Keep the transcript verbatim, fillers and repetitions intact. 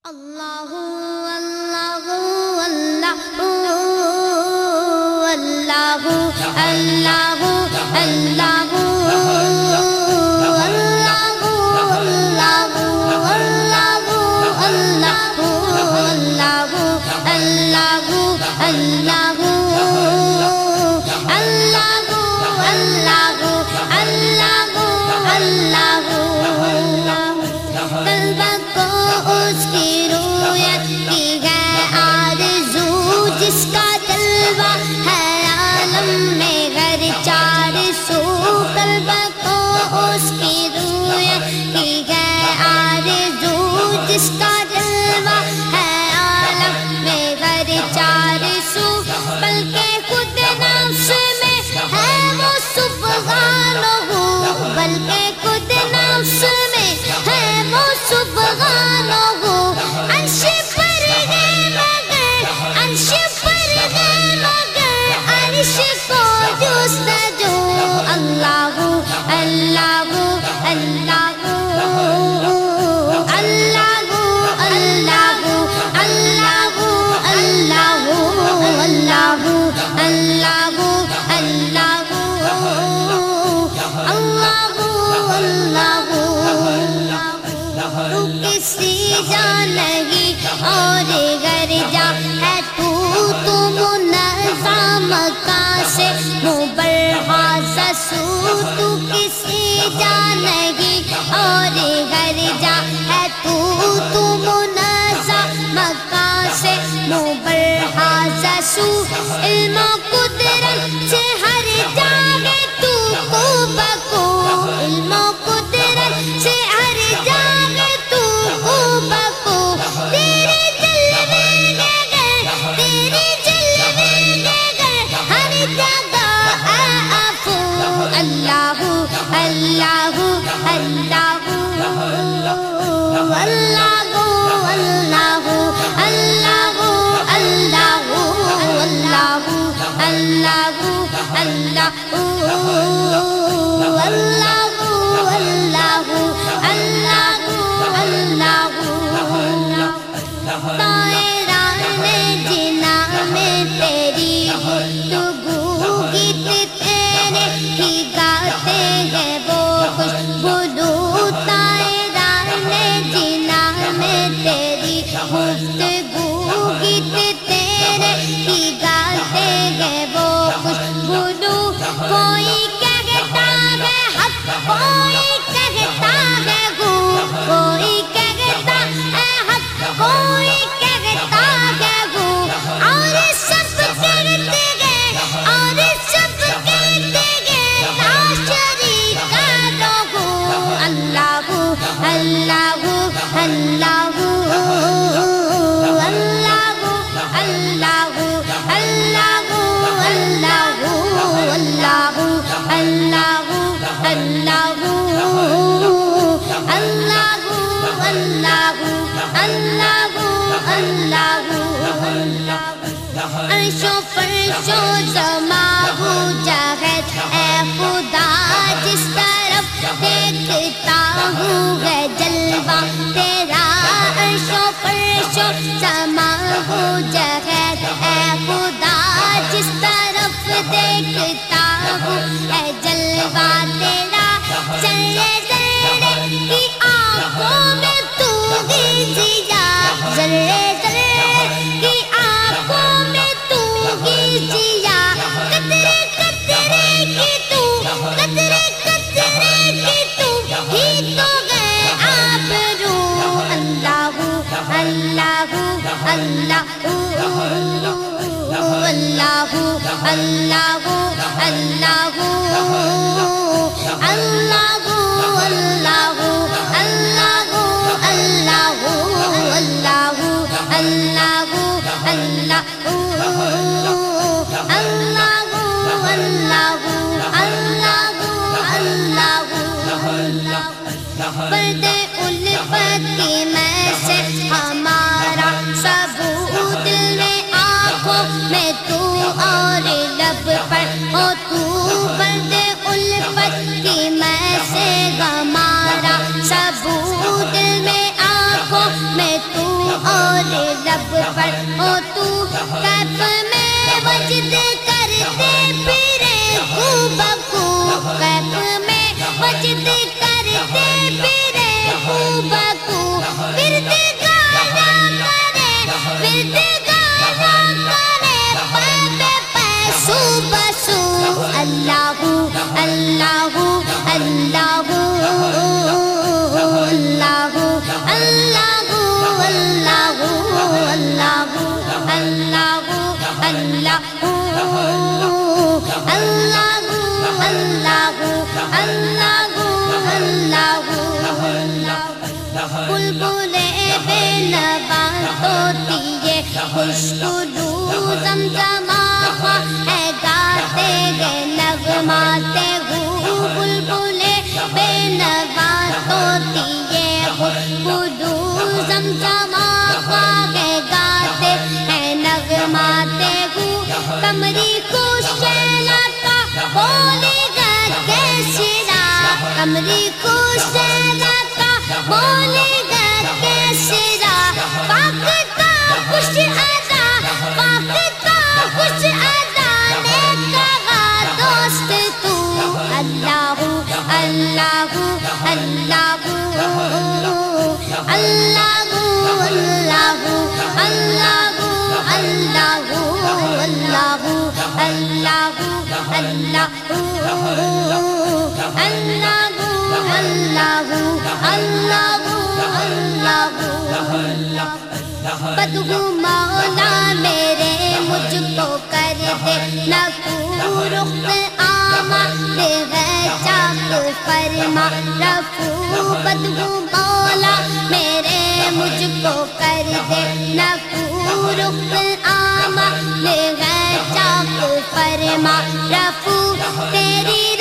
اللہ اللہ اللہ اللہ اللہ اللہ اور گر جا ہے تو تم نظام کا سے مبرحاز سو تو کسی جا نہیں اور گر جا ہے تو تم نظام کا سے مبرحاز سو علم و قدرت سے ہر جاگے تو کو بکو علم و قدرت سے ہر جاگے تو کو بکو عرش و فرش و زماں ہو جہت اے خدا جس طرف دیکھتا ہوں ہے جلوہ تیرا عرش و فرش و زماں ہو جہت اے خدا جس طرف دیکھتا ہوں ہے جلوہ تیرا ذرے ذرے کی آنکھوں میں تو ہی ضیا ذرے قطرے قطرے کی تو قطرے قطرے کی تو ہی تو گئے آپ رو اللہ اللہ اللہ اللہ اللہ اللہ اللہ پردے الفت کی میں سے ہمارا ثبوت دل میں آنکھوں میں تو اور لب پر ہو تو پردے الفت کی میں سے ہمارا ثبوت دل میں آنکھوں میں تو بلبلے بے نوا طوطی یہ خوشبو زمزمہ ہے گاتے گئے نغماتے ہو بلبلے بے نوا طوطی یہ خوشبو زمزمہ ہے گاتے ہیں نغماتے ہو کمری کو شیلا کا بولے گا کیسے را کمری کو شیلا کا بولے گا کیسے را پاک کا خوش ادا پاک کا خوش ادا نے کہا دوست تو اللہ اللہ اللہ اللہ اللہ اللہ اللہ اللہ اللہ اللہ بدگو مولا میرے مجھ کو کر دے نکو رخ آما دے گئے چاک فرما رفو بدگو مولا میرے مجھ کو کر دے نکو رخ آما دے گئے چاک فرما رفو تیری